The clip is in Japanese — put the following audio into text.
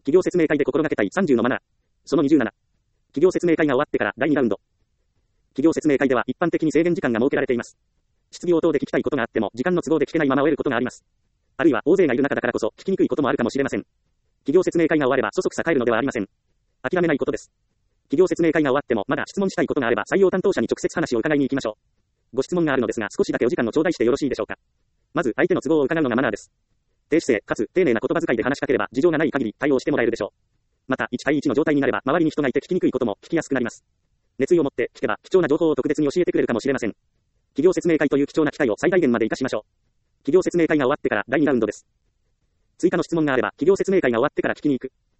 企業説明会で心がけたい30のマナー。その27。企業説明会が終わってから第2ラウンド。企業説明会では一般的に制限時間が設けられています。質疑応答で聞きたいことがあっても時間の都合で聞けないまま終えることがあります。あるいは大勢がいる中だからこそ聞きにくいこともあるかもしれません。企業説明会が終わればそそくさ帰るのではありません。諦めないことです。企業説明会が終わってもまだ質問したいことがあれば採用担当者に直接話を伺いに行きましょう。ご質問があるのですが少しだけお時間を頂戴してよろしいでしょうか。まず相手の都合を伺うのがマナーです。低姿勢かつ丁寧な言葉遣いで話しかければ事情がない限り対応してもらえるでしょう。また1対1の状態になれば周りに人がいて聞きにくいことも聞きやすくなります。熱意を持って聞けば貴重な情報を特別に教えてくれるかもしれません。企業説明会という貴重な機会を最大限まで活かしましょう。企業説明会が終わってから第2ラウンドです。追加の質問があれば企業説明会が終わってから聞きに行く。